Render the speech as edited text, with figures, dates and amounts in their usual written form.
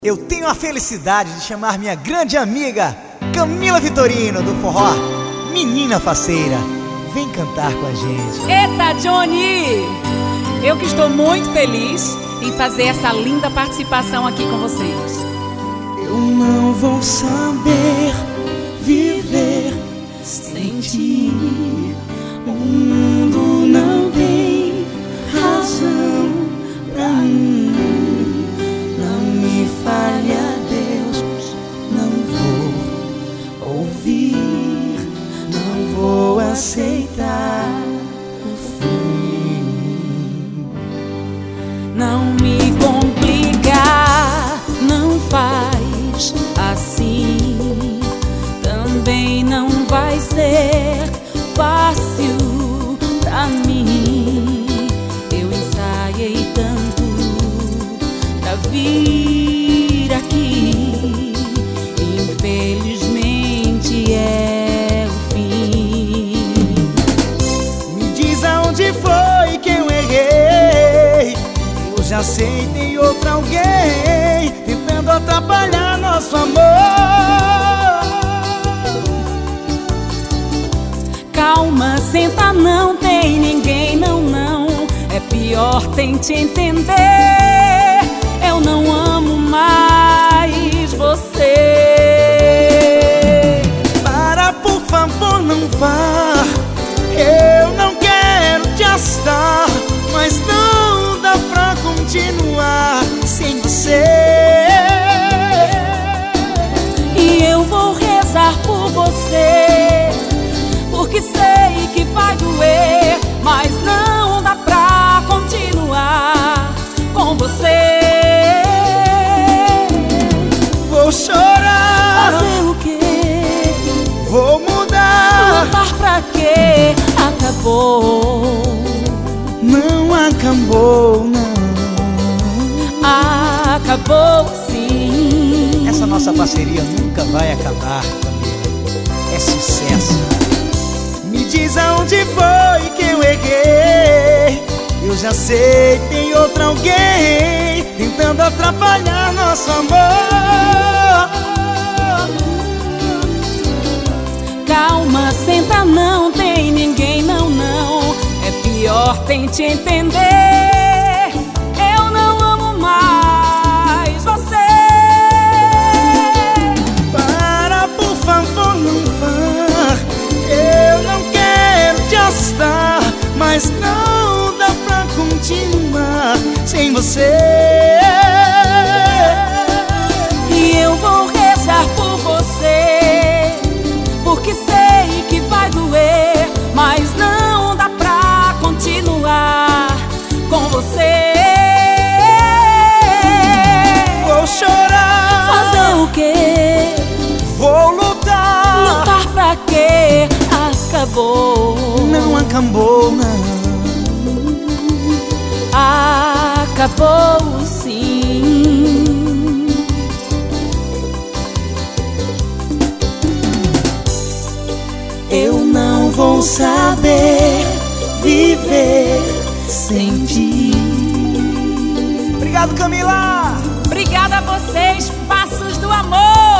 Eu tenho a felicidade de chamar minha grande amiga Camila Vitorino, do forró Menina Faceira. Vem cantar com a gente. Eita, Johnny! Eu que estou muito feliz em fazer essa linda participação aqui com vocês. Eu não vou saber viver sem ti. O mundo não tem razão pra mim. Não me fale adeus, não vou ouvir, não vou aceitar o fim. Não me complicar, não faz assim. Também não vai ser fácil pra mim. Eu ensaiei tanto pra vir aqui, infelizmente é o fim. Me diz aonde foi que eu errei. Eu já sei, tem outro alguém tentando atrapalhar nosso amor. Calma, senta, não tem ninguém, não, não. É pior, tente entender. Eu não amo mais você. Para, por favor, não vá. Eu não quero te assustar, mas não dá pra continuar sem você. E eu vou rezar por você, porque sei que vai doer, mas não dá pra continuar com você. Vou chorar. Fazer o quê? Vou mudar. Lutar pra quê? Acabou. Não acabou, não. Acabou sim. Essa nossa parceria nunca vai acabar, Camila. É sucesso. Me diz aonde foi que eu errei. Eu já sei, tem outro alguém tentando atrapalhar nosso amor. Calma, senta, não tem ninguém, não, não. É pior, tente entender. Eu não amo mais você. Para, por favor, não vá. Eu não quero te assustar, mas não dá pra continuar sem você. E eu vou rezar por você, porque sei que vai doer, mas não dá pra continuar com você. Vou chorar. Fazer o quê? Vou lutar. Lutar pra quê? Acabou. Não acabou, não. Acabou sim. Eu não vou saber viver sem ti. Obrigado, Camila. Obrigada a vocês, Passos do Amor.